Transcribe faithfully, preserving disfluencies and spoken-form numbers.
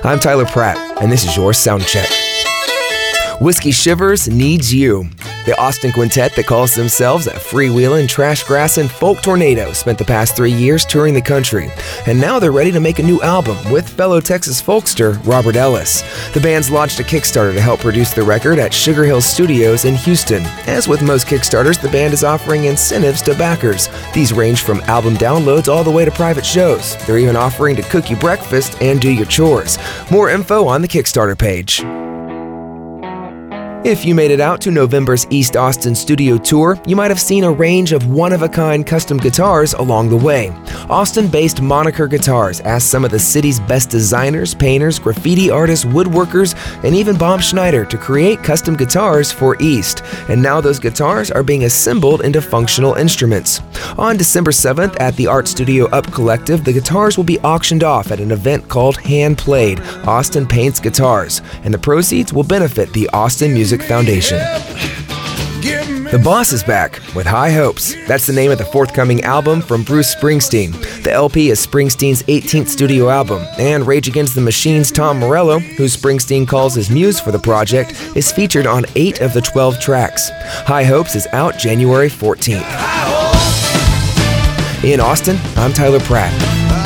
I'm Tyler Pratt, and this is your Sound Check. Whiskey Shivers Needs You. The Austin quintet that calls themselves a freewheeling, trash-grassing folk tornado spent the past three years touring the country, and now they're ready to make a new album with fellow Texas folkster Robert Ellis. The band's launched a Kickstarter to help produce the record at Sugar Hill Studios in Houston. As with most Kickstarters, the band is offering incentives to backers. These range from album downloads all the way to private shows. They're even offering to cook you breakfast and do your chores. More info on the Kickstarter page. If you made it out to November's East Austin studio tour, you might have seen a range of one-of-a-kind custom guitars along the way. Austin-based Moniker Guitars asked some of the city's best designers, painters, graffiti artists, woodworkers, and even Bob Schneider to create custom guitars for East. And now those guitars are being assembled into functional instruments. On December seventh at the Art Studio Up Collective, the guitars will be auctioned off at an event called Hand Played, Austin Paints Guitars, and the proceeds will benefit the Austin Music Foundation. The Boss is back with High Hopes. That's the name of the forthcoming album from Bruce Springsteen. The L P is Springsteen's eighteenth studio album, and Rage Against the Machine's Tom Morello, who Springsteen calls his muse for the project, is featured on eight of the twelve tracks. High Hopes is out January fourteenth. In Austin, I'm Tyler Pratt.